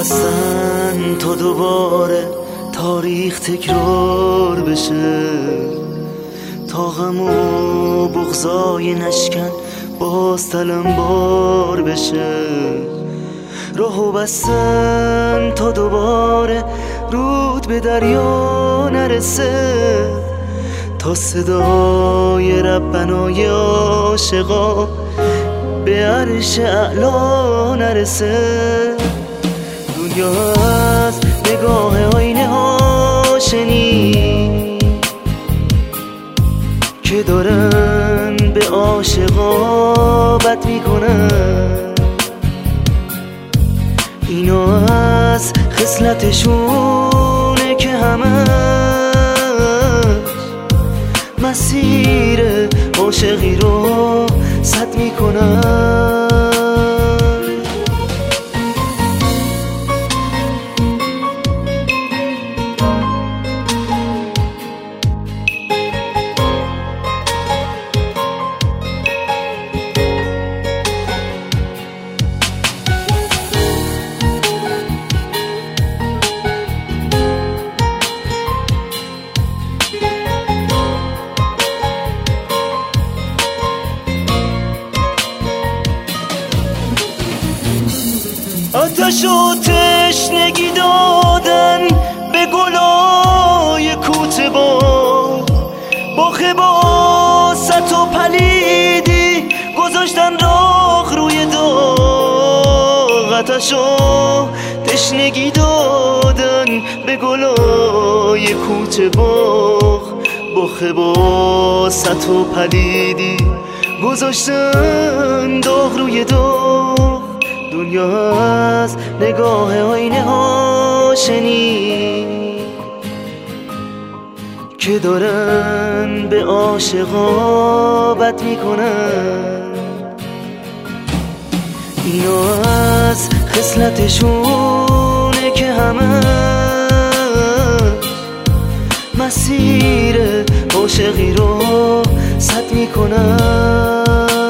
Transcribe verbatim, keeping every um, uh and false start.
بستن تا دوباره تاریخ تکرار بشه، تا غم و بغضای نشکن باز تلمبار بشه. راهو بستن تا دوباره رود به دریا نرسه، تا صدای ربنای عاشقا به عرش اعلا نرسه. دنیا از نگاه آینه ها شنید که دارن به عاشقا بد میکنن. اینا از خصلتشونه که همه مسیر عاشقی رو سد میکنن. آتش و تشنگی دادن به گلای کوته با باخه با ست و پلیدی گذاشتن راغ روی داغ. آتش و تشنگی دادن به گلای کوته باغ باخه با ست و پلیدی گذاشتن داغ روی داغ. دنیا از نگاه آینه ها شنید که دارن به عاشقا بد میکنن. اینا از خصلتشونه که همه مسیر عاشقی رو سد میکنن.